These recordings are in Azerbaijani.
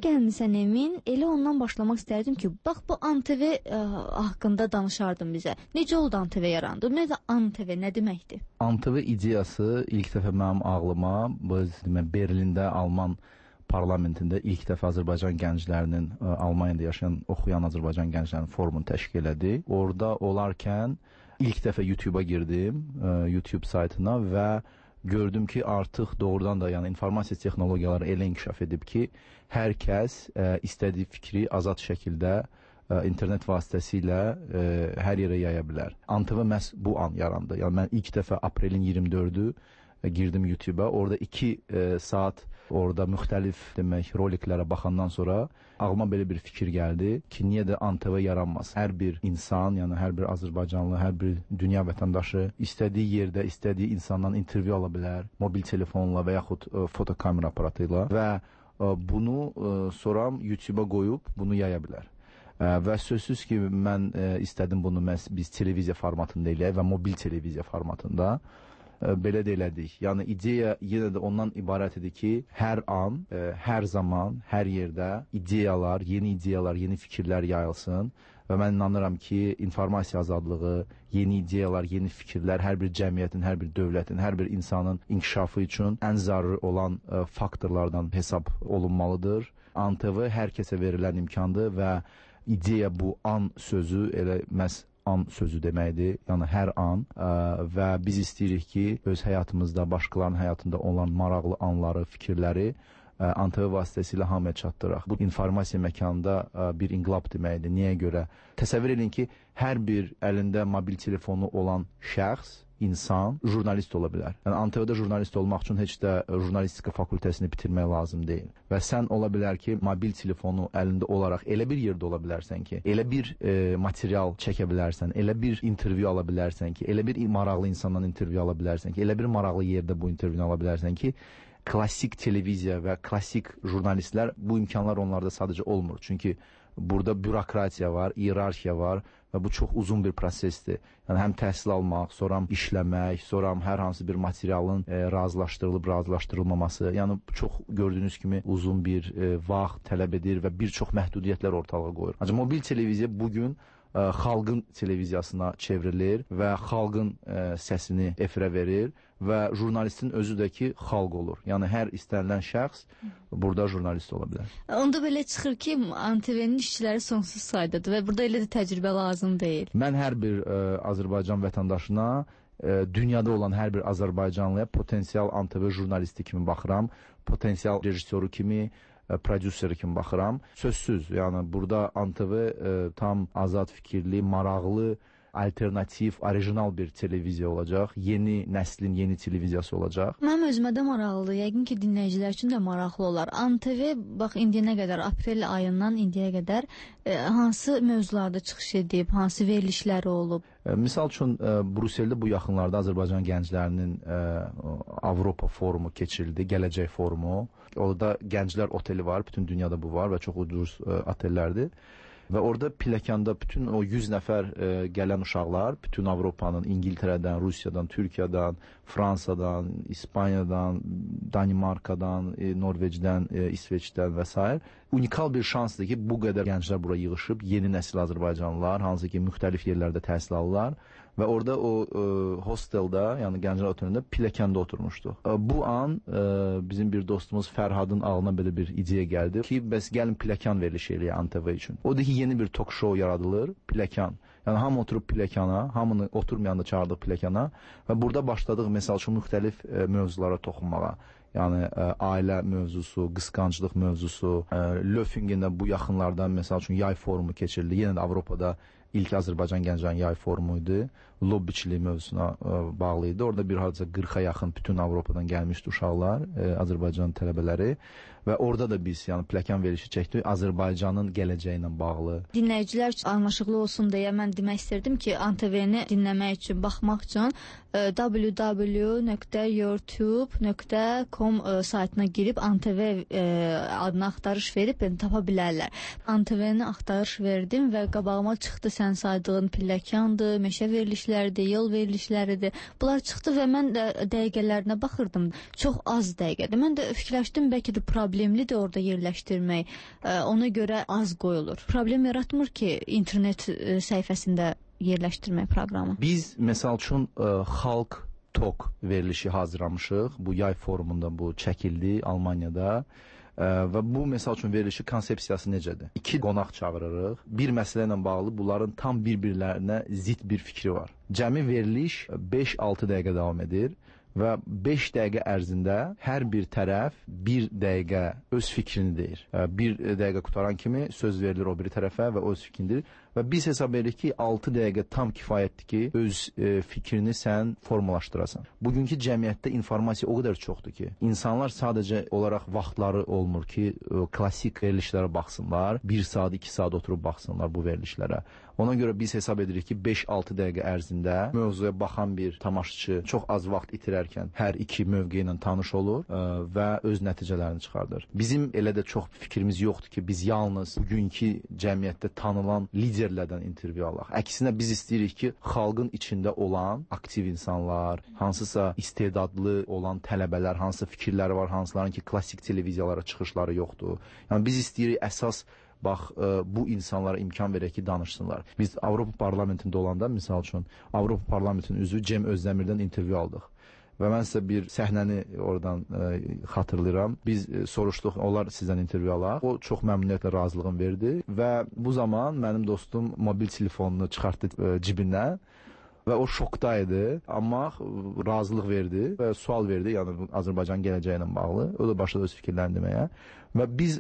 gəlmisən Emin, elə ondan başlamaq istərdim ki, bax bu ANTV haqqında danışardın bizə. Necə oldu ANTV yarandı? Ümumiyyətlə ANTV nə deməkdir? ANTV ideyası ilk dəfə mənim ağlıma Berlində Alman parlamentində ilk dəfə Azərbaycan gənclərinin, Almaniyada yaşayan, oxuyan Azərbaycan gənclərinin forumunu təşkil elədi. Orada olarkən ilk dəfə YouTube-a girdim, YouTube saytına və gördüm ki, artıq doğrudan da yəni informasiya texnologiyaları elə inkişaf edib ki, hər kəs istədiyi fikri azad şəkildə internet vasitəsilə hər yerə yaya bilər. ANTV məhz bu an yarandı. Yəni mən ilk dəfə aprelin 24-ü girdim YouTube-a. Orada 2 saat orada müxtəlif roliklərə baxandan sonra ağlıma belə bir fikir gəldi ki, niyə də ANTV yaranmaz? Hər bir insan, yəni hər bir Azərbaycanlı, hər bir dünya vətəndaşı istədiyi yerdə, istədiyi insandan intervyu ala bilər, mobil telefonla və yaxud fotokamera aparatı ilə və bunu sonra YouTube-a qoyub bunu yaya bilər. Və sözsüz ki, mən istədim bunu biz televiziya formatında eləyək və mobil televiziya formatında belə də elədik. Yəni ideya yenə də ondan ibarət idi ki, hər an, hər zaman, hər yerdə ideyalar, yeni fikirlər yayılsın və mən inanıram ki, informasiya azadlığı, yeni ideyalar, yeni fikirlər hər bir cəmiyyətin, hər bir dövlətin, hər bir insanın inkişafı üçün ən zəruri olan faktorlardan hesab olunmalıdır. ANTV hər kəsə verilən imkandır və ideya bu an sözü elə məhz an sözü deməkdir, yəni hər an və biz istəyirik ki, öz həyatımızda, başqalarının həyatında olan maraqlı anları, fikirləri ANTV vasitəsilə hamıya çatdıraq. Bu informasiya məkanında bir inqilab deməkdir. Niyə görə? Təsəvvür edin ki, hər bir əlində mobil telefonu olan şəxs, insan jurnalist ola bilər. Yəni ANTV-də jurnalist olmaq üçün heç də jurnalistika fakültəsini bitirmək lazım deyil. Və sən ola bilər ki, mobil telefonu əlində olaraq elə bir yerdə ola bilərsən ki, elə bir material çəkə bilərsən, elə bir intervyu ala bilərsən ki, elə bir maraqlı insandan intervyu ala bilərsən ki, elə bir maraqlı yerdə bu intervyunu ala bilərsən ki, klassik televiziya və klassik jurnalistlər, bu imkanlar onlarda sadəcə olmur. Çünki burada bürokratiya var, iyerarxiya var və bu çox uzun bir prosesdir. Yəni həm təhsil almaq, sonra işləmək, sonra hər hansı bir materialın razılaşdırılıb, razılaşdırılmaması, yəni çox gördüyünüz kimi uzun bir vaxt tələb edir və bir çox məhdudiyyətlər ortalığa qoyur. Ancaq mobil televiziya bugün xalqın televiziyasına çevrilir və xalqın səsini efirə verir və jurnalistin özü də ki, xalq olur. Yəni hər istənilən şəxs burada jurnalist ola bilər. Onda belə çıxır ki, ANTV-nin işçiləri sonsuz saydadır və burada elə də təcrübə lazım deyil. Mən hər bir Azərbaycan vətəndaşına, dünyada olan hər bir Azərbaycanlıya potensial ANTV jurnalisti kimi baxıram, potensial rejissoru kimi, prodüseri kimi baxıram. Sözsüz, yəni burada ANTV tam azad fikirli, maraqlı, alternativ, orijinal bir televiziya olacaq. Yeni nəslin yeni televiziyası olacaq. Mənim özümə də maraqlıdır. Yəqin ki, dinləyicilər üçün də maraqlı olar. ANTV, bax, indiyənə qədər, aprel ayından indiyə qədər hansı mövzularda çıxış edib, hansı verilişləri olub? Misal üçün, Bruseldə bu yaxınlarda Azərbaycan gənclərinin Avropa forumu keçirildi, Gələcək forumu. Orada gənclər oteli var, bütün dünyada bu var və çox ucuz otellərdir. Və orada pilləkanda bütün o 100 nəfər gələn uşaqlar, bütün Avropanın, İngiltərədən, Rusiyadan, Türkiyədən, Fransadan, İspaniyadan, Danimarkadan, Norveçdən, İsveçdən və s. unikal bir şansdır ki, bu qədər gənclər bura yığışıb, yeni nəsil Azərbaycanlılar, hansı ki, müxtəlif yerlərdə təhsil alırlar və orada o hosteldə, yəni gənclər otelində pilləkəndə oturmuşduq. Bu an bizim bir dostumuz Fərhadın ağlına belə bir ideya gəldi ki, bəs gəlin pilləkən verilişi eləyək ANTV üçün. O da ki, yeni bir talk show yaradılır, pilləkən. Yəni hamı oturub pilləkana, hamını oturmayanda çağırdıq pilləkana və burada başladıq məsəl üçün müxtəlif mövzulara toxunmağa. Yəni ailə mövzusu, qısqanclıq mövzusu, Löfingində bu yaxınlarda məsəl üçün yay forumu keçirildi. Yenə də Avropada ilk Azərbaycan gənclərinin yay forumu idi. Lobbiçilik mövzusuna bağlı idi. Orada bir hadisə 40-a yaxın bütün Avropadan gəlmişdi uşaqlar, Azərbaycan tələbələri və orada da biz yəni pilləkən verilişi çəkdik Azərbaycanın gələcəyi ilə bağlı. Dinləyicilər üçün anlaşıqlı olsun deyə mən demək istirdim ki, ANTV-ni dinləmək üçün, baxmaq üçün www.youtube.com saytına girib ANTV adına axtarış verib tapa bilərlər. ANTV-ni axtarış verdim və qabağıma çıxdı sən saydığın pilləkyandır, meşə verilişləridir, yol verilişləridir. Bunlar çıxdı və mən də dəqiqələrinə baxırdım. Çox az dəqiqədir. Mən də fikirləşdim, bəlkə də problemlidir orada yerləşdirmək. Ona görə az qoyulur. Problem yaratmır ki, internet səhifəsində yerləşdirmək proqramı. Biz, məsəl üçün, xalq Tok verilişi hazırlamışıq. Bu yay forumunda bu çəkildi Almaniyada. Və bu, məsəl üçün, verilişi konsepsiyası necədir? 2 qonaq çağırırıq. Bir məsələ ilə bağlı bunların tam bir-birlərinə zid bir fikri var. Cəmi veriliş 5-6 dəqiqə davam edir və 5 dəqiqə ərzində hər bir tərəf 1 dəqiqə öz fikrini deyir. 1 dəqiqə qutaran kimi söz verilir o biri tərəfə və öz fikrini deyir. Və biz hesab edirik ki, 6 dəqiqə tam kifayətdir ki, öz fikrini sən formalaşdırasan. Bugünkü cəmiyyətdə informasiya o qədər çoxdur ki, insanlar sadəcə olaraq vaxtları olmur ki, klassik verilişlərə baxsınlar, 1 saat, 2 saat oturub baxsınlar bu verilişlərə. Ona görə biz hesab edirik ki, 5-6 dəqiqə ərzində mövzuya baxan bir tamaşaçı çox az vaxt itirərkən hər iki mövqe ilə tanış olur və öz nəticələrini çıxardır. Bizim elə də çox fikrimiz yoxdur ki, biz yalnız bugünkü cəmiyyətdə tanınan liderlərdən intervyu alaq. Əksinə biz istəyirik ki, xalqın içində olan aktiv insanlar, hansısa istedadlı olan tələbələr, hansı fikirləri var, hansıların ki, klassik televiziyalara çıxışları yoxdur. Yəni biz istəyirik əsas bax, bu insanlara imkan verək ki, danışsınlar. Biz Avropa Parlamentində olanda, misal üçün, Avropa Parlamentinin üzvü Cem Özdəmirdən intervyu aldıq. Və mən sizə bir səhnəni oradan xatırlayıram. Biz soruşduq, onlar sizdən intervyu alaq. O çox məmnuniyyətlə razılığını verdi və bu zaman mənim dostum mobil telefonunu çıxartdı cibindən və o şokda idi, amma razılıq verdi və sual verdi, yəni Azərbaycan gələcəyi ilə bağlı. O da başladı öz fikirlərini deməyə. Və biz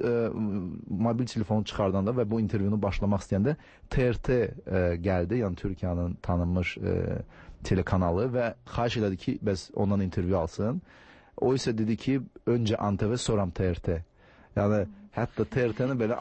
mobil telefonu çıxardanda və bu intervyunu başlamaq istəyəndə TRT gəldi, yəni Türkiyənin tanınmış telekanalı və xahiş elədi ki, bəs ondan intervyu alsın. O isə dedi ki, öncə ANTV, soram TRT. Yəni, hətta TRT-ni belə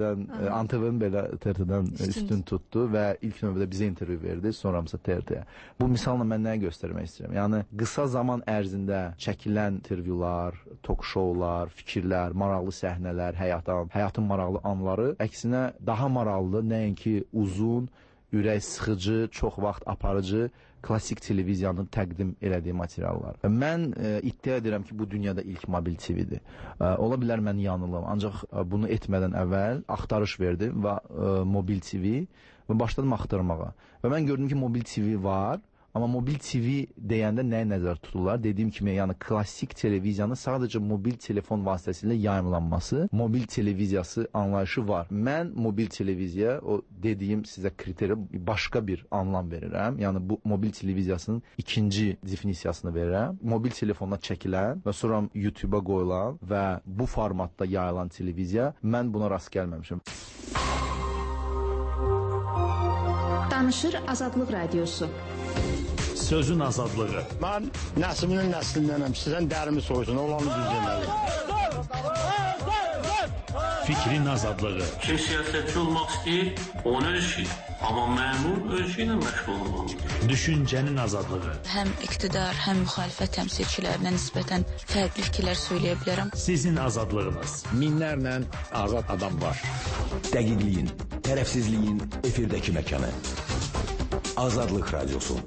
ANTV-ni belə TRT-dən üstün tutdu və ilk növbədə bizə intervyu verdi, sonramısa TRT-yə. Bu misalla mən nəyə göstərmək istəyirəm? Yəni, qısa zaman ərzində çəkilən intervyular, tok-şoular, fikirlər, maraqlı səhnələr, həyatın maraqlı anları əksinə daha maraqlı, nəinki uzun, ürək sıxıcı, çox vaxt aparıcı klassik televiziyanın təqdim elədiyi materiallar. Mən iddia edirəm ki, bu dünyada ilk mobil TV-dir. Ola bilər mən yanılım, ancaq bunu etmədən əvvəl axtarış verdim və mobil TV və başladım axtarmağa. Və mən gördüm ki, mobil TV var. Amma mobil TV deyəndə nəyə nəzər tuturlar? Dediyim kimi, yəni klassik televiziyanın sadəcə mobil telefon vasitəsilə yayımlanması, mobil televiziyası anlayışı var. Mən mobil televiziya, o dediyim sizə kriteriya başqa bir anlam verirəm. Yəni bu mobil televiziyasının ikinci definisiyasını verirəm. Mobil telefonla çəkilən və sonra YouTube-a qoyulan və bu formatda yayılan televiziya, mən buna rast gəlməmişim. Danışır Azadlıq Radiosu. Sözün azadlığı. Mən nəslinin nəslindənəm. Sizdən dərimi soysun, olanı düz deməli. Fikrin azadlığı. Kim siyasətçi olmaq istəyir, onun öz işi. Amma məmur öz işi ilə məşğul olmalıdır. Düşüncənin azadlığı. Həm iqtidar, həm müxalifət təmsilçilərinə nisbətən fərqli fikirlər söyləyə bilərəm. Sizin azadlığınız. Minlərlə azad adam var. Dəqiqliyin, tərəfsizliyin efirdəki məkanı. Azadlıq Radiosu.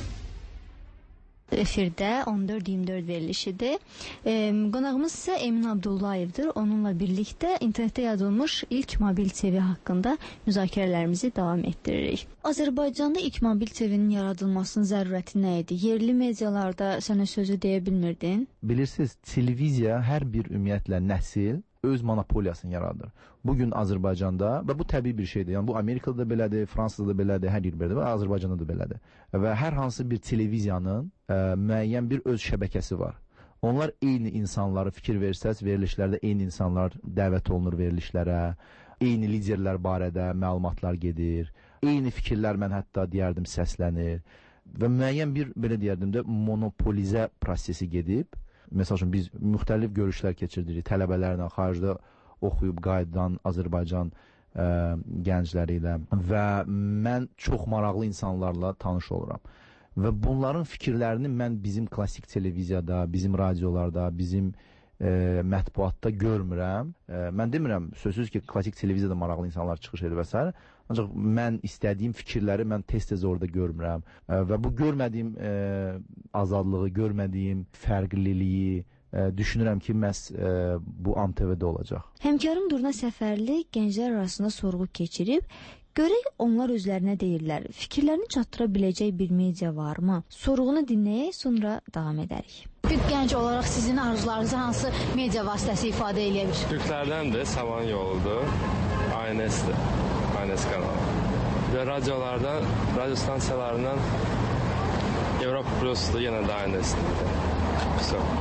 Efirdə 14-24 verilişidir. Qonağımız isə Emin Abdullayevdir. Onunla birlikdə internetdə yaradılmış ilk mobil TV haqqında müzakirələrimizi davam etdiririk. Azərbaycanda ilk mobil TV-nin yaradılmasının zərurəti nə idi? Yerli medialarda sənə sözü deyə bilmirdin? Bilirsiniz, televiziya hər bir ümumiyyətlə nəsil öz monopoliyasını yaradır. Bugün Azərbaycanda, və bu təbii bir şeydir, yəni bu Amerikada da belədir, Fransada da belədir, hər yer belədir və Azərbaycanda da belədir. Və hər hansı bir televiziyanın müəyyən bir öz şəbəkəsi var. Onlar eyni insanları fikir versəz, verilişlərdə eyni insanlar dəvət olunur verilişlərə, eyni liderlər barədə məlumatlar gedir, eyni fikirlər mən hətta deyərdim səslənir və müəyyən bir, belə deyərdim də, monopolizə prosesi gedib. Məsəl üçün, biz müxtəlif görüşlər keçirdirik tələbələrlə, xaricdə oxuyub qayıdan Azərbaycan gəncləri ilə və mən çox maraqlı insanlarla tanış oluram. Və bunların fikirlərini mən bizim klassik televiziyada, bizim radiolarda, bizim mətbuatda görmürəm. Mən demirəm, sözsüz ki, klassik televiziyada maraqlı insanlar çıxış edir və s. Ancaq mən istədiyim fikirləri mən tez-tez orada görmürəm. Və bu görmədiyim azadlığı, görmədiyim fərqliliyi düşünürəm ki, məhz bu AMTV-də olacaq. Həmkarım Durna Səfərli gənclər arasında sorğu keçirib. Görək onlar özlərinə deyirlər. Fikirlərini çatdıra biləcək bir media varmı? Sorğunu dinləyək, sonra davam edərik. Bir gənc olaraq sizin arzularınızı hansı media vasitəsi ifadə edə bilir? Türklərdən də Savan yoludur, ANS-dir, ANS kanalı. Və radiolardan, radio stansiyalarından Evropa Plus-dur, yenə də ANS-dir.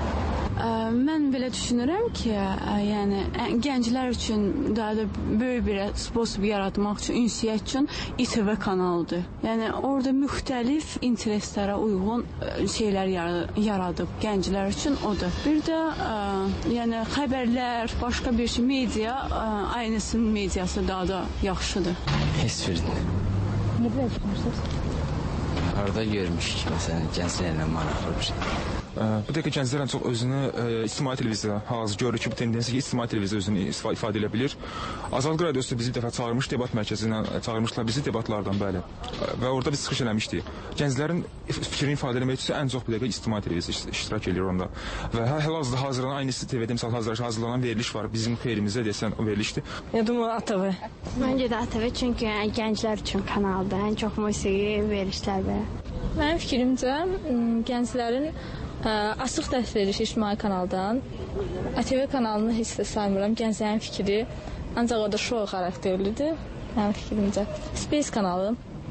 Mən belə düşünürəm ki, yəni gənclər üçün daha da böyük bir sponsor yaratmaq üçün, ünsiyyət üçün İTV kanalıdır. Yəni orada müxtəlif intereslərə uyğun şeylər yaradıb gənclər üçün odur. Bir də yəni xəbərlər, başqa bir şey, media, aynısının mediası daha da yaxşıdır. Heç birini. Nə belə düşünürsünüz? Harada görmüşük məsələn gənclərlə maraqlı bir şey. Bu dəqiqə gənclər ən çox özünü ictimai televiziya hazır görür ki, bu tendensiya ki, ictimai televiziya özünü ifadə edə bilir. Azadlıq radiosu bizi bir dəfə çağırmış, debat mərkəzindən çağırmışlar bizi debatlardan, bəli. Və orada biz çıxış eləmişdik. Gənclərin fikrini ifadə etmək üçün ən çox bu dəqiqə ictimai televiziya iştirak edir onda. Və hal-hazırda hazırlanan aynısı TV-də misal hazırlanan veriliş var. Bizim xeyrimizə desən o verilişdir. Yadım ATV. Məncə də ATV çünki gənclər üçün kanaldır. Ən çox musiqi verilişlər və. Mənim fikrimcə gənclərin açıq dərs verir ictimai kanaldan. ATV kanalını heç də saymıram. Gənclərin fikri ancaq orada şou xarakterlidir. Mənim fikrimcə. Space kanalı.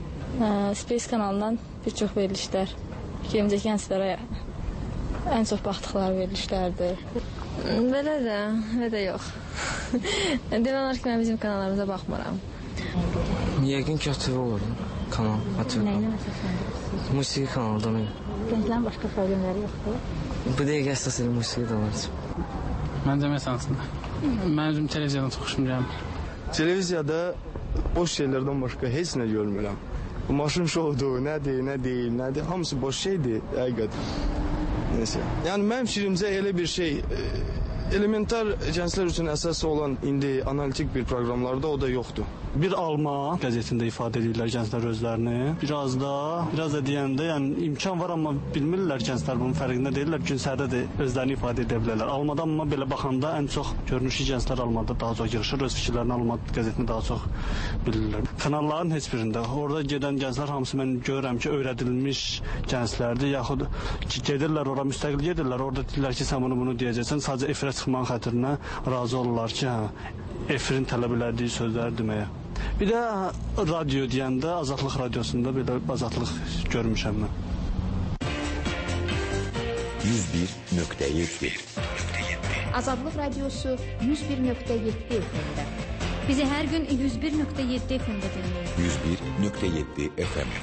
Space kanalından bir çox verilişlər. Fikrimcə gənclərə ən çox baxdıqları verilişlərdir. Belə də yox. Demək olar ki, mən bizim kanallarımıza baxmıram. Yəqin ki, ATV olur. Kanal, ATV kanal. Musiqi kanalıdır. Gənclərin başqa problemləri yoxdur. Bu dəqiqə əsasıyla musiqi də var. Məncə məsələsində. Mən özüm televiziyadan çox xoşum gəlmir. Televiziyada boş şeylərdən başqa heç nə görmürəm. Bu maşın şoudur, nədir, hamısı boş şeydir, həqiqət. Neyse. Yəni mənim fikrimcə elə bir şey, elementar gənclər üçün əsas olan indi analitik bir proqramlarda o da yoxdur. Bir Alman qəzetində ifadə edirlər gənclər özlərini. Biraz da deyəndə, yəni imkan var, amma bilmirlər gənclər bunun fərqində deyirlər. Günsərdə də özlərini ifadə edə bilərlər. Almadan amma belə baxanda ən çox görünüşü gənclər Almada daha çox yığışır, öz fikirlərini Alman qəzetində daha çox bilirlər. Kanalların heç birində orada gedən gənclər hamısı mən görürəm ki, öyrədilmiş gənclərdir, yaxud ki, gedirlər ora müstəqil gedirlər. Orada deyirlər ki, sən bunu deyəcəksən, sadəcə efirə çıxmağın xatirinə razı olurlar ki, efirin tələb elədiyi sözləri deməyə. Bir də radio deyəndə Azadlıq radiosunda belə azadlıq görmüşəm mən. 101.7 Azadlıq radiosu 101.7 FM-də. Bizi hər gün 101.7 FM-də dinləyin. 101.7 FM.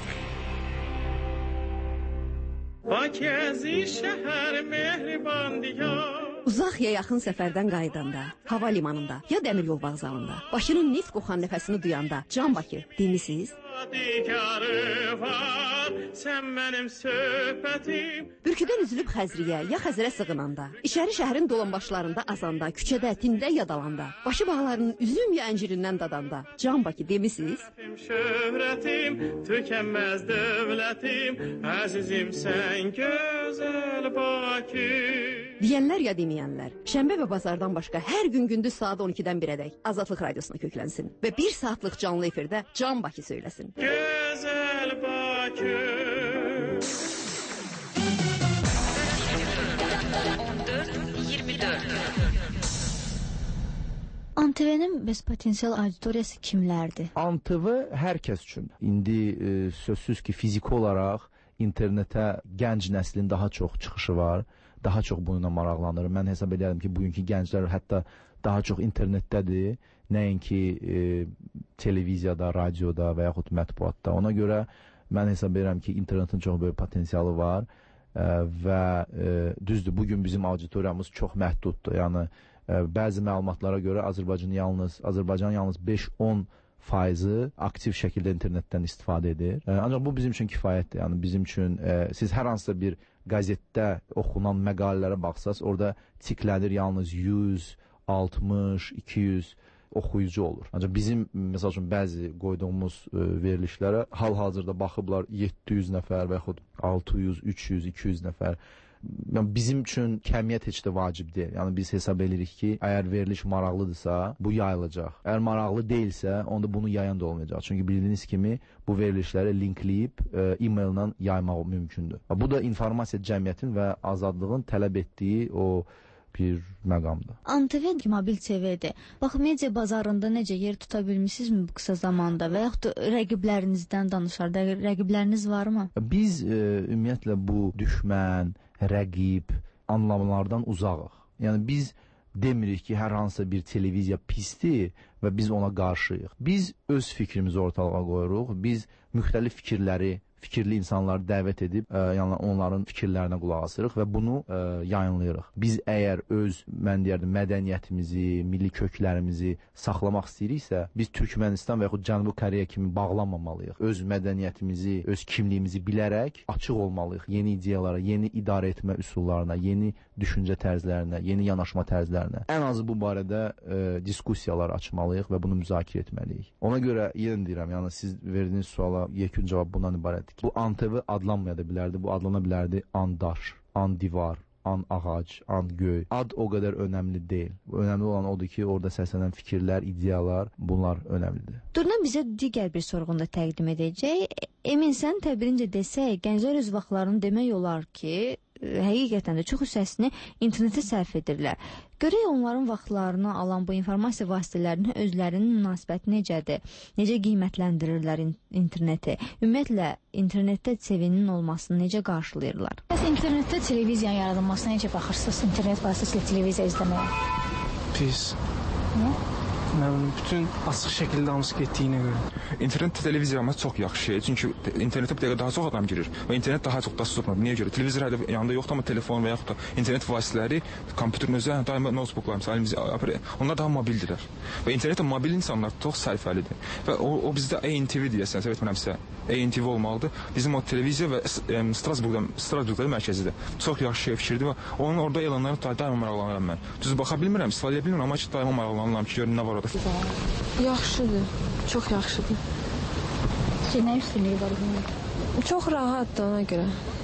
Bakəzi şəhər mehriban diyar. Uzaq ya yaxın səfərdən qayıdanda, hava limanında ya dəmir yol vağzalında, Bakının neft qoxan nəfəsini duyanda, Can Bakı demisiniz? Sən mənim söhbətim. Bürküdən üzülüb Xəzriyə ya Xəzərə sığınanda, İçəri şəhərin dolanbaşlarında azanda, küçədə, tində ya dalanda, başı bağlarının üzüm ya əncirindən dadanda, Can Bakı demisiniz? Şöhrətim, tükənməz dövlətim, əzizim sən gözəl Bakı. Deyənlər ya deməyənlər, şənbə və bazardan başqa hər gün gündüz saat 12-dən 1-ədək Azadlıq radiosuna köklənsin və 1 saatlıq canlı efirdə Can Bakı söyləsin. Gözəl Bakı. 14-24 ANTV-nin bəs potensial auditoriyası kimlərdir? ANTV hər kəs üçün. İndi sözsüz ki, fiziki olaraq internetə gənc nəslin daha çox çıxışı var. Daha çox bununla maraqlanır. Mən hesab edirəm ki, bugünkü gənclər hətta daha çox internetdədir, nəinki televiziyada, radioda və yaxud mətbuatda. Ona görə mən hesab edirəm ki, internetin çox böyük potensialı var və düzdür, bugün bizim auditoriyamız çox məhduddur. Yəni bəzi məlumatlara görə Azərbaycan yalnız 5-10 faizi aktiv şəkildə internetdən istifadə edir. Ancaq bu bizim üçün kifayətdir. Yəni bizim üçün siz hər hansısa bir qəzetdə oxunan məqalələrə baxsaz, orada tiklənir yalnız 100, 60, 200 oxuyucu olur. Ancaq bizim məsəl üçün bəzi qoyduğumuz verilişlərə hal-hazırda baxıblar 700 nəfər və yaxud 600, 300, 200 nəfər. Yəni bizim üçün kəmiyyət heç də vacib deyil. Yəni biz hesab edirik ki, əgər veriliş maraqlıdırsa, bu yayılacaq. Əgər maraqlı deyilsə, onda bunu yayan da olmayacaq. Çünki bildiyiniz kimi bu verilişləri linkləyib e-maillə yaymaq mümkündür. Bu da informasiya cəmiyyətin və azadlığın tələb etdiyi o bir məqamdır. ANTV mobil TV-dir. Bax, media bazarında necə yer tuta bilmisinizmi bu qısa zamanda və yaxud rəqiblərinizdən danışar, rəqibləriniz varmı? Biz ümumiyyətlə bu düşmən, rəqib anlamlardan uzağıq. Yəni biz demirik ki, hər hansısa bir televiziya pisdir və biz ona qarşıyıq. Biz öz fikrimizi ortalığa qoyuruq. Biz müxtəlif fikirli insanları dəvət edib, yəni onların fikirlərinə qulaq asırıq və bunu yayınlayırıq. Biz əgər öz, mən deyərdim, mədəniyyətimizi, milli köklərimizi saxlamaq istəyiriksə, biz Türkmənistan və yaxud Cənubi Koreya kimi bağlanmamalıyıq. Öz mədəniyyətimizi, öz kimliyimizi bilərək açıq olmalıyıq yeni ideyalara, yeni idarə etmə üsullarına, yeni düşüncə tərzlərinə, yeni yanaşma tərzlərinə. Ən azı bu barədə diskussiyalar açmalıyıq və bunu müzakirə etməliyik. Ona görə yenə deyirəm, yəni siz verdiyiniz suala yekun cavab bundan ibarətdir. Bu ANTV adlanmaya da bilərdi, bu adlana bilərdi an daş, an divar, an ağac, an göy. Ad o qədər önəmli deyil. Önəmli olan odur ki, orada səslənən fikirlər, ideyalar, bunlar önəmlidir. Durnan bizə digər bir sorğunda təqdim edəcək. Emin, sən təbirincə desək, gənclər öz vaxtlarını demək olar ki, həqiqətən də çox hissəsini internetə sərf edirlər. Görək onların vaxtlarını alan bu informasiya vasitələrinin özlərinin münasibəti necədir? Necə qiymətləndirirlər interneti? Ümumiyyətlə, internetdə TV-nin olmasını necə qarşılayırlar? Bəs internetdə televiziyanın yaradılmasına necə baxırsınız? İnternet vasitəsilə televiziya izləməyə? Pis. Nə? Bütün açıq şəkildə hamısı getdiyinə görə. İnternet televiziyamız çox yaxşı şey. Çünki internetə bir dəqiqə daha çox adam girir və internet daha çox da tutmur. Niyə görə? Televizor hələ yanında yoxdur, amma telefon və yaxud da internet vasitələri kompüterin özü, daima notebooklarımız, onlar daha mobildirlər. Və internetdə mobil insanlar çox sərfəlidir. Və o bizdə ANTV deyəsən, səhv etmirəmsə, ANTV olmalıdır. Bizim o televiziya və Strasburqda mərkəzidir. Çox yaxşı şey fikirdir və onun orada elanlarını daima maraqlanıram mən. Düz baxa bilmirəm, istifadə edə bilmirəm, amma ki, daima maraqlanıram ki, görün nə var orada. Yaxşıdır, çox yaxşıdır. Nə üstünlüyü var bunun? Çox rahatdır ona görə.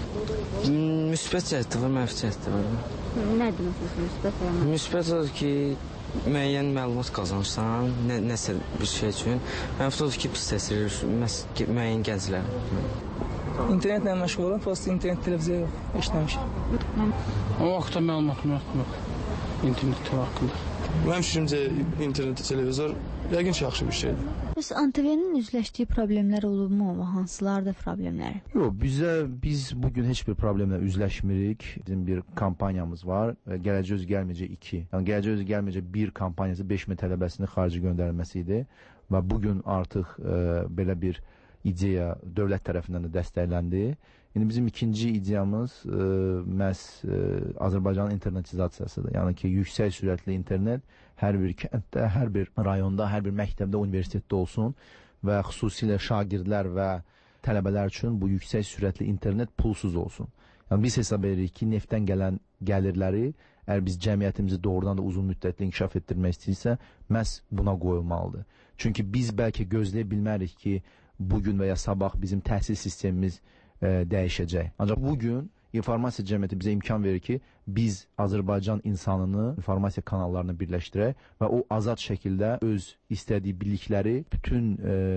Müsbət cəhətdə var, mənfi cəhətdə var. Nədir məsələn müsbət? Müsbət odur ki, müəyyən məlumat qazanırsan, nəsə bir şey üçün. Mənfi odur ki, pis təsir edir müəyyən gənclər. İnternetlə məşğul olan, prosta internet televiziya işləmişəm. O vaxtda məlumatım yoxdur. İnternet haqqında. Mənim fikrimcə internet, televizor yəqin ki, yaxşı bir şeydir. Bəs ANTV-nin üzləşdiyi problemlər olubmu? Hansılardır problemləri? Yox, biz bugün heç bir problemlə üzləşmirik. Bizim bir kampanyamız var. Gələcək özü gəlməyəcək 2. Yəni gələcək özü gəlməyəcək 1 kampaniyası 5000 tələbəsinin xarici göndərilməsi idi və bugün artıq belə bir ideya dövlət tərəfindən də dəstəkləndi. İndi bizim ikinci ideyamız məhz Azərbaycanın internetizasiyasıdır. Yəni ki, yüksək sürətli internet hər bir kənddə, hər bir rayonda, hər bir məktəbdə, universitetdə olsun və xüsusilə şagirdlər və tələbələr üçün bu yüksək sürətli internet pulsuz olsun. Yəni biz hesab edirik ki, neftdən gələn gəlirləri əgər biz cəmiyyətimizi doğrudan da uzun müddətli inkişaf etdirmək istəyirsə, məhz buna qoyulmalıdır. Çünki biz bəlkə gözləyə bilmərik ki, bugün və ya sabah bizim təhsil sistemimiz dəyişəcək. Ancaq bugün informasiya cəmiyyəti bizə imkan verir ki, biz Azərbaycan insanını informasiya kanallarına birləşdirək və o azad şəkildə öz istədiyi bilikləri bütün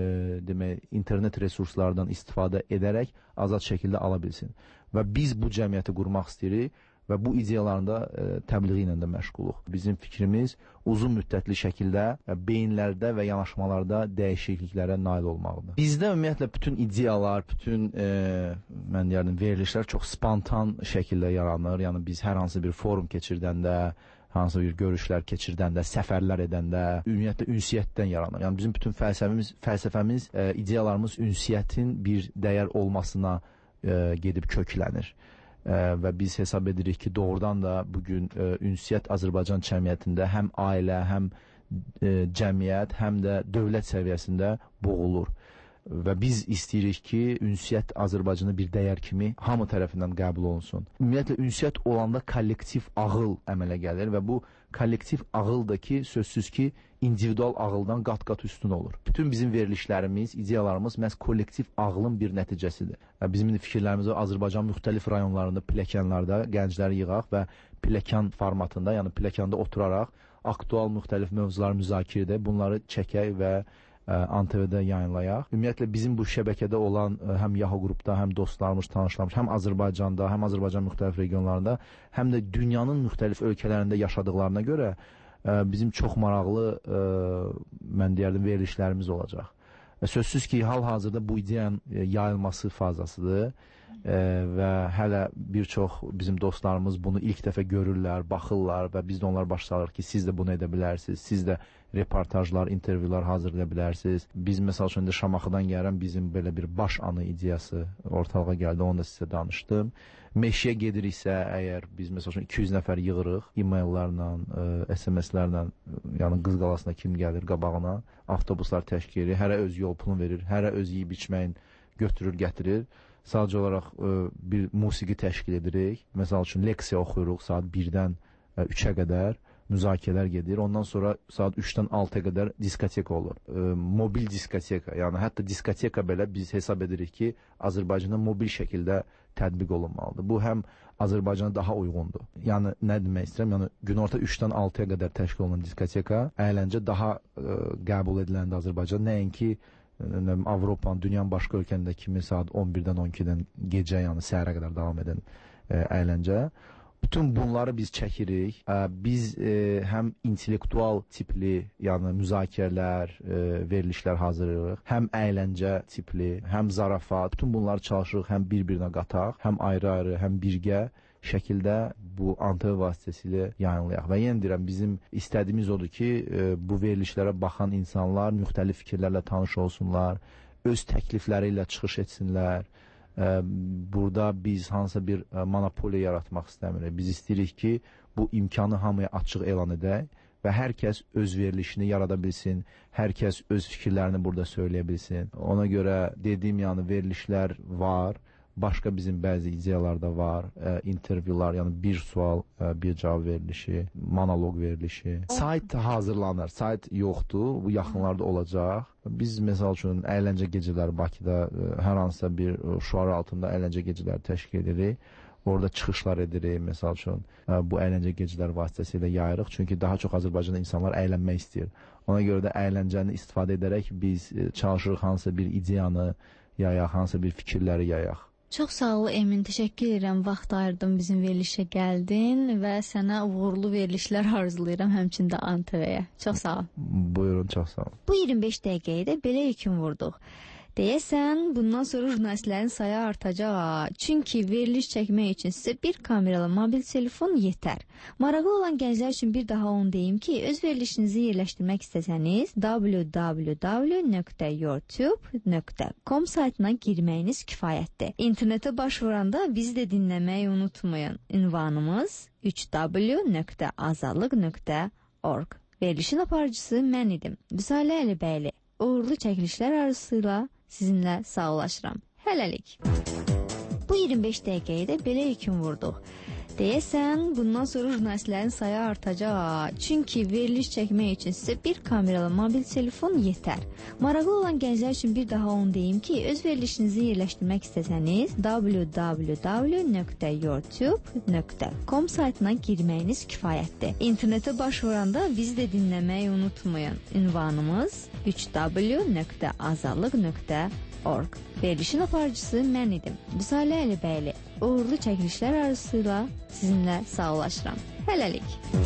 internet resurslardan istifadə edərək azad şəkildə ala bilsin. Və biz bu cəmiyyəti qurmaq istəyirik və bu ideyaların da təbliği ilə də məşğuluq. Bizim fikrimiz uzun müddətli şəkildə beyinlərdə və yanaşmalarda dəyişikliklərə nail olmaqdır. Bizdə ümumiyyətlə bütün ideyalar, bütün mən deyərdim verilişlər çox spontan şəkildə yaranır. Yəni biz hər hansı bir forum keçirdəndə, hansı bir görüşlər keçirdəndə, səfərlər edəndə, ümumiyyətlə ünsiyyətdən yaranır. Yəni bizim bütün fəlsəfəmiz, ideyalarımız ünsiyyətin bir dəyər olmasına gedib köklənir. Və biz hesab edirik ki, doğrudan da bugün ünsiyyət Azərbaycan cəmiyyətində həm ailə, həm cəmiyyət, həm də dövlət səviyyəsində boğulur. Və biz istəyirik ki, ünsiyyət Azərbaycanda bir dəyər kimi hamı tərəfindən qəbul olunsun. Ümumiyyətlə, ünsiyyət olanda kollektiv ağıl əmələ gəlir və bu kollektiv ağıldır ki, sözsüz ki, individual ağıldan qat-qat üstün olur. Bütün bizim verilişlərimiz, ideyalarımız məhz kollektiv ağlın bir nəticəsidir. Bizim fikirlərimiz Azərbaycan müxtəlif rayonlarında, pilləkənlərdə gəncləri yığaq və pilləkən formatında, yəni pilləkəndə oturaraq aktual müxtəlif mövzular müzakirə edək, bunları çəkək və ANTV-də yayınlayaq. Ümumiyyətlə, bizim bu şəbəkədə olan həm Yahoo qrupda, həm dostlarımız, tanışlarımız, həm Azərbaycanda, həm Azərbaycan müxtəlif regionlarında, həm də dünyanın müxtəlif ölkələrində yaşadıqlarına görə bizim çox maraqlı, mən deyərdim, verilişlərimiz olacaq. Və sözsüz ki, hal-hazırda bu ideyanın yayılması fazasıdır və hələ bir çox bizim dostlarımız bunu ilk dəfə görürlər, baxırlar və biz də onlara başlayırıq ki, siz də bunu edə bilərsiniz, siz də reportajlar, intervyular hazırlaya bilərsiniz. Biz, məsəl üçün, Şamaxıdan gələn bizim belə bir baş anı ideyası ortalığa gəldi, onu da sizə danışdım. Meşəyə gediriksə, əgər biz, məsəl üçün, 200 nəfər yığırıq, e-maillərlə, SMS-lərlə, yəni qız qalasına kim gəlir qabağına, avtobuslar təşkil edir, hərə öz yol pulunu verir, hərə öz yeyib içməyin götürür, gətirir. Sadəcə olaraq bir musiqi təşkil edirik. Məsəl üçün, leksiya oxuyuruq saat 1-dən 3-ə qədər. Müzakirələr gedir. Ondan sonra saat 3-dən 6-ya qədər diskoteka olur. Mobil diskoteka, yəni hətta diskoteka belə biz hesab edirik ki, Azərbaycanda mobil şəkildə tətbiq olunmalıdır. Bu həm Azərbaycana daha uyğundur. Yəni nə demək istəyirəm? Yəni günorta 3-dən 6-ya qədər təşkil olunan diskoteka əyləncə daha qəbul ediləndə Azərbaycan, nəinki Avropanın, dünyanın başqa ölkəndə kimi saat 11-dən 12-dən gecə, yəni səhərə qədər davam edən əyləncə. Bütün bunları biz çəkirik. Biz həm intellektual tipli, yəni müzakirələr, verilişlər hazırlayırıq, həm əyləncə tipli, həm zarafat. Bütün bunları çalışırıq həm bir-birinə qataq, həm ayrı-ayrı, həm birgə şəkildə bu ANTV vasitəsilə yayınlayaq. Və yenə deyirəm, bizim istədiyimiz odur ki, bu verilişlərə baxan insanlar müxtəlif fikirlərlə tanış olsunlar, öz təklifləri ilə çıxış etsinlər. Burada biz hansısa bir monopoliya yaratmaq istəmirik. Biz istəyirik ki, bu imkanı hamıya açıq elan edək və hər kəs öz verilişini yarada bilsin, hər kəs öz fikirlərini burada söyləyə bilsin. Ona görə dediyim, yəni verilişlər var, başqa bizim bəzi ideyalar da var, intervyular, yəni bir sual, bir cavab verilişi, monoloq verilişi. Sayt hazırlanır, sayt yoxdur, bu yaxınlarda olacaq. Biz, məsəl üçün, əyləncə gecələri Bakıda hər hansısa bir şüar altında əyləncə gecələri təşkil edirik. Orada çıxışlar edirik, məsəl üçün, bu əyləncə gecələri vasitəsilə yayırıq. Çünki daha çox Azərbaycanda insanlar əylənmək istəyir. Ona görə də əyləncəni istifadə edərək biz çalışırıq hansısa bir ideyanı yayaq, hansısa bir fikirləri yayaq. Çox sağ ol Emin, təşəkkür edirəm, vaxt ayırdın, bizim verilişə gəldin və sənə uğurlu verilişlər arzulayıram, həmçində ANTV-yə. Çox sağ ol. Buyurun, çox sağ ol. Bu 25 dəqiqəyə də belə yekun vurduq. Deyəsən, bundan sonra jurnalistlərin sayı artacaq. Çünki veriliş çəkmək üçün sizə bir kameralı mobil telefon yetər. Maraqlı olan gənclər üçün bir daha onu deyim ki, öz verilişinizi yerləşdirmək istəsəniz www.youtube.com saytına girməyiniz kifayətdir. İnternetə baş vuranda bizi də dinləməyi unutmayın. Ünvanımız www.azadlıq.org. Verilişin aparıcısı mən idim. Vüsalə Əlibəyli. Uğurlu çəkilişlər arzusuyla sizinlə sağollaşıram. Hələlik. Bu 25 dəqiqəyə də belə yekun vurduq. Deyəsən, bundan sonra jurnalistlərin sayı artacaq. Çünki veriliş çəkmək üçün sizə bir kameralı mobil telefon yetər. Maraqlı olan gənclər üçün bir daha onu deyim ki, öz verilişinizi yerləşdirmək istəsəniz www.youtube.com saytına girməyiniz kifayətdir. İnternetə baş vuranda bizi də dinləməyi unutmayın. Ünvanımız www.azadlıq.org. Verilişin aparıcısı mən idim. Vüsalə Əlibəyli. Uğurlu çəkilişlər arzusuyla sizinlə sağollaşıram. Hələlik.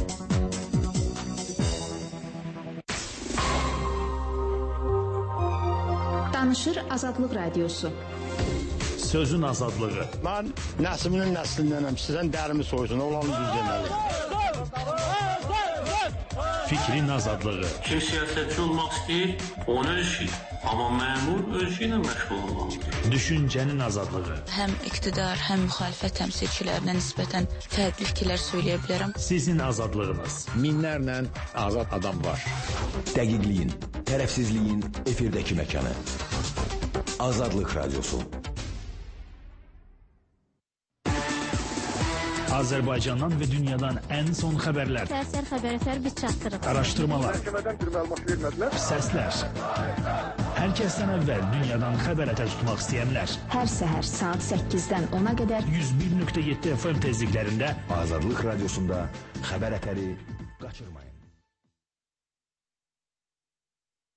Danışır Azadlıq Radiosu. Sözün azadlığı. Mən nəslinin nəslindənəm. Sizdən dərimi soysun, olanı düz deməli. Fikrin azadlığı. Kim siyasetçi olmaq istəyir, onun işi. Amma məmur öz işi ilə məşğul olmalıdır. Düşüncənin azadlığı. Həm iqtidar, həm müxalifət təmsilçilərinə nisbətən fərqli fikirlər söyləyə bilərəm. Sizin azadlığınız. Minlərlə azad adam var. Dəqiqliyin, tərəfsizliyin efirdəki məkanı. Azadlıq Radyosu. Azərbaycandan və dünyadan ən son xəbərlər. Səhər xəbərlər biz çatdırırıq. Araşdırmalar. Məhkəmədən bir məlumat vermədilər. Səslər. Hər kəsdən əvvəl dünyadan xəbər ətər tutmaq istəyənlər. Hər səhər saat 8-dən 10-a qədər 101.7 FM tezliklərində Azadlıq Radiosunda xəbər ətəri qaçırmayın.